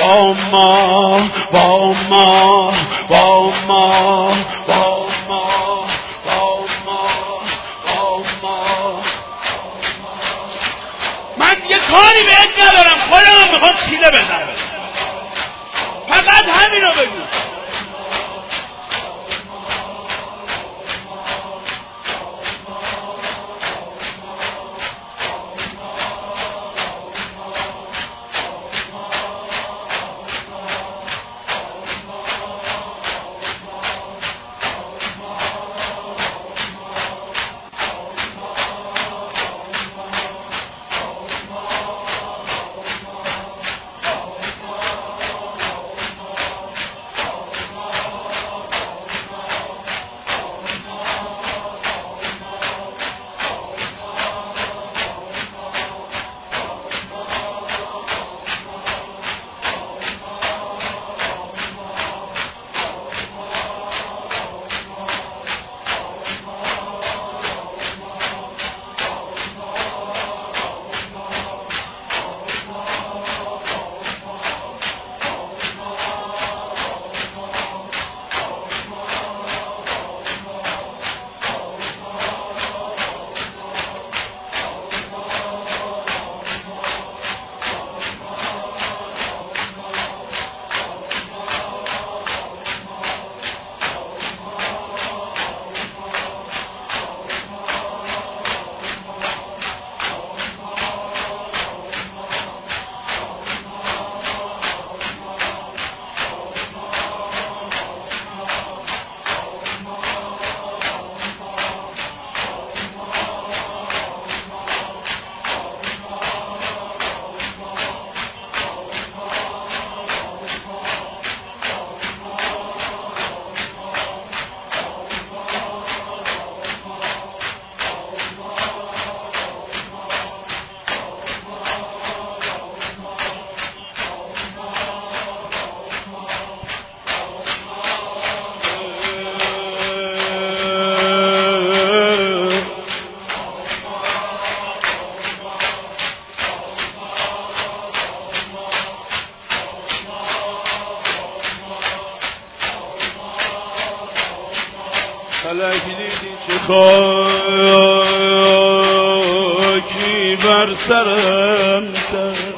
ما با ما با ما با ما با ما با ما. من یه کاری بهت ندارم، خودم میخوام سینه بزنم، فقط همینو بگو. خاکی بر سرم کرد،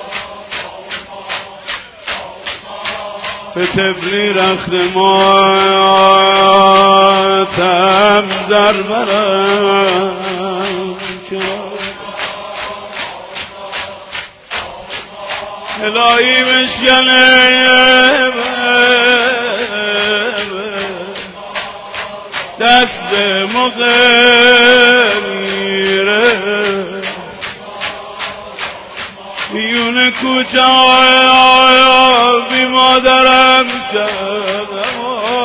به طفلی رخت ماتم در برم کرد. الهی مشکنه دست مغیره بیون کوچه بی مادرم کردم.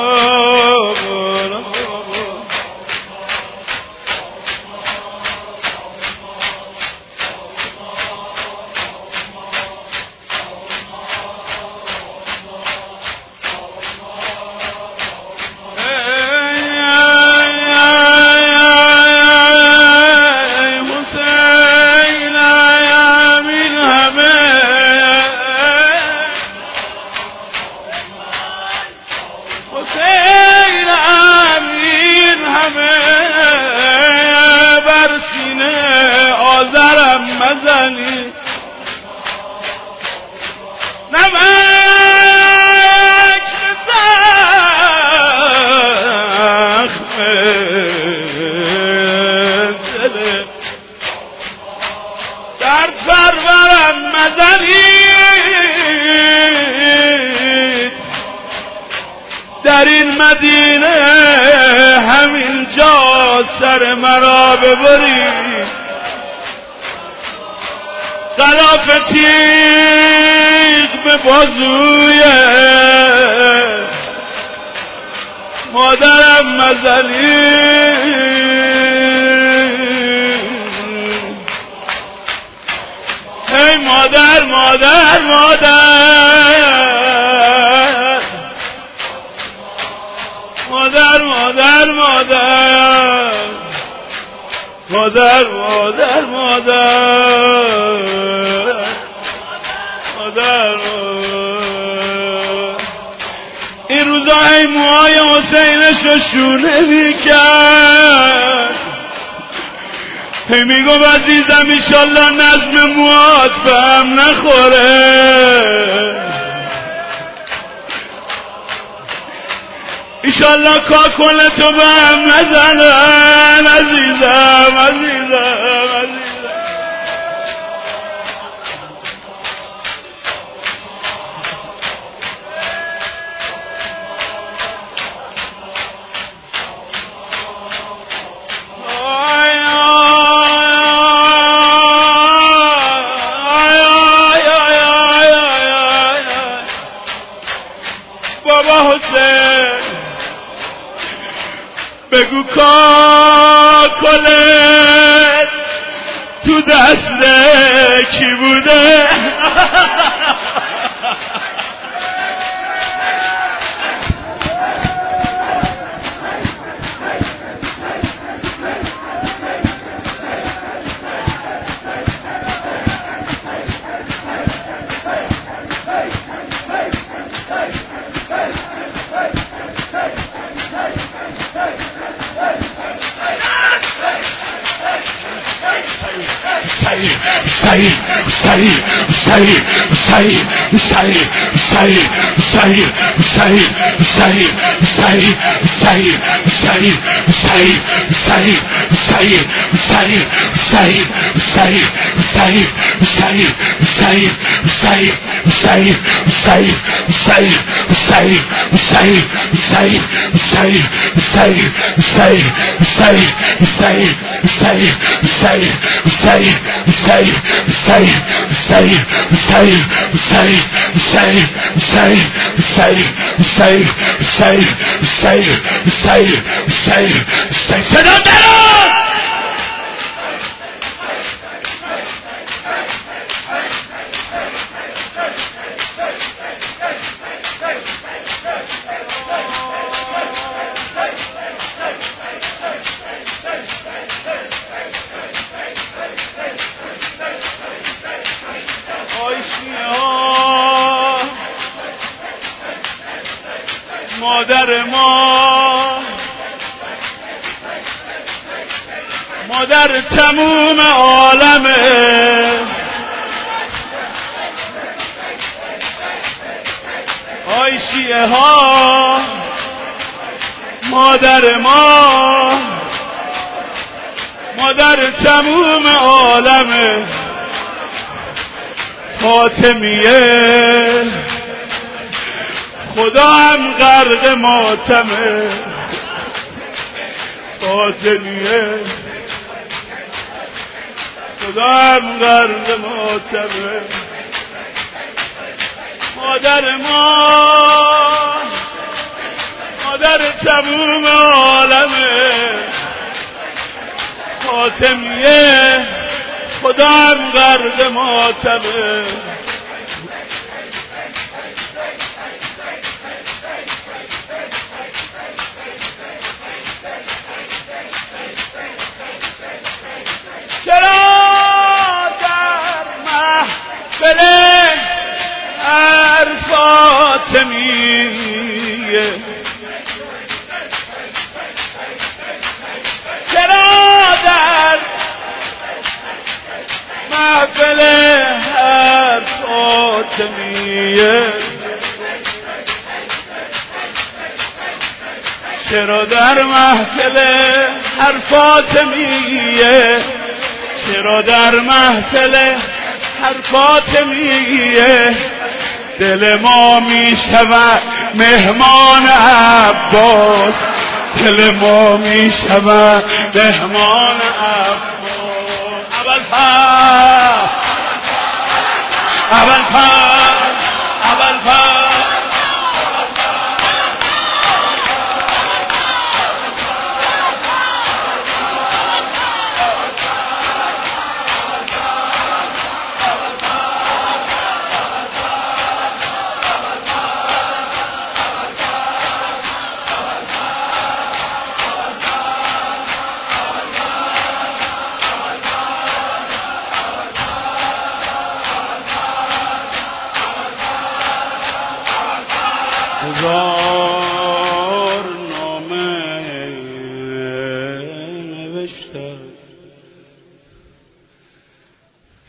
در این مدینه همین جا سر مرا ببرید، غلاف تیغ به بازوی مادرم مزنید. ای مادر مادر مادر مادر مادر مادر مادر مادر مادر روزا هی موهای حسینش رو شونه میکرد، هی میگم عزیزم ایشالله نظم موهات به هم نخوره، ایشالله کاکل تو به هم نزنن عزیزم عزیزم. بابا حسین بگو کاکلت تو دست کی بوده؟ مادر ما، مادر تموم عالمه، آی شیعه ها مادر ما، مادر تموم عالمه، فاطمیه خدا هم غرق ماتمه، فاطمیه خدا هم غرق ماتمه، مادر ما، مادر تموم عالمه، فاطمیه خدا هم غرق ماتمه. چرا در محفل هر فاطمیه، چرا در محفل هر فاطمیه، چرا در محفل هر فاطمیه، چرا در محفل هر فاطمیه دل ما می شود مهمان عباس، دل ما می شود مهمان عباس. اول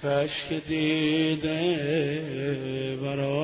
کاش که دیده برای